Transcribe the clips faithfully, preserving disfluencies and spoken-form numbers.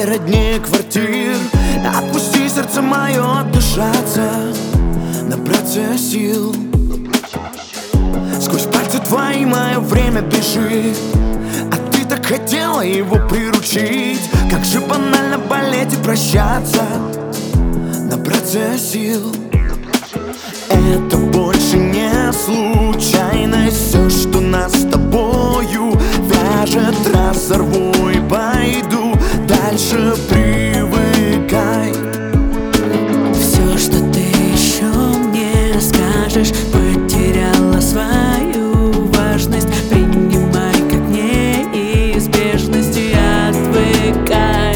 тебе роднее квартир. Отпусти сердце мое отдышаться, набраться сил. Сквозь пальцы твои мое время бежит, а ты так хотела его приручить. Как же банально болеть и прощаться, набраться сил. Это больше не случайность. Все, что нас с тобою вяжет, разорву и пойду дальше. Привыкай. Все, что ты еще мне скажешь, потеряла свою важность. Принимай как неизбежность и отвыкай.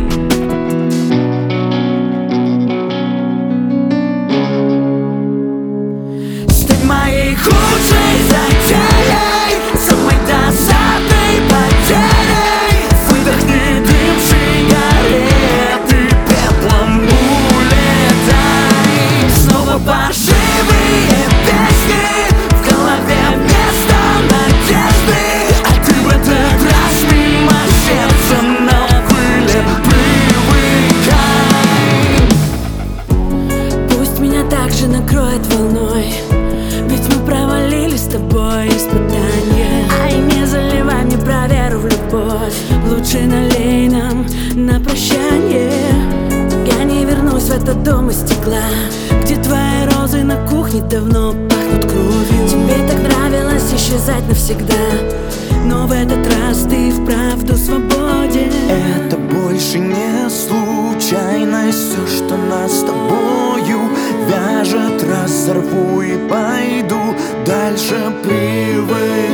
Стань моей худшей затеей, самой досадной потерей. Выдохни дым сигареты, пеплом улетай. Снова паршивые песни, в голове вместо надежды. А ты в этот раз мимо сердца на пыли. Привыкай. Пусть меня также накроет волной, ведь мы провалили с тобой испытания. Ай, не заливай мне про веру в любовь, лучше налей нам на прощание. Я не вернусь в этот дом из стекла, где твои розы на кухне давно пахнут кровью. Тебе так нравилось исчезать навсегда, но в этот раз ты вправду свободен. Это больше не случайность. Все, что нас с тобою вяжет, разорву и пойду дальше. Привыкай.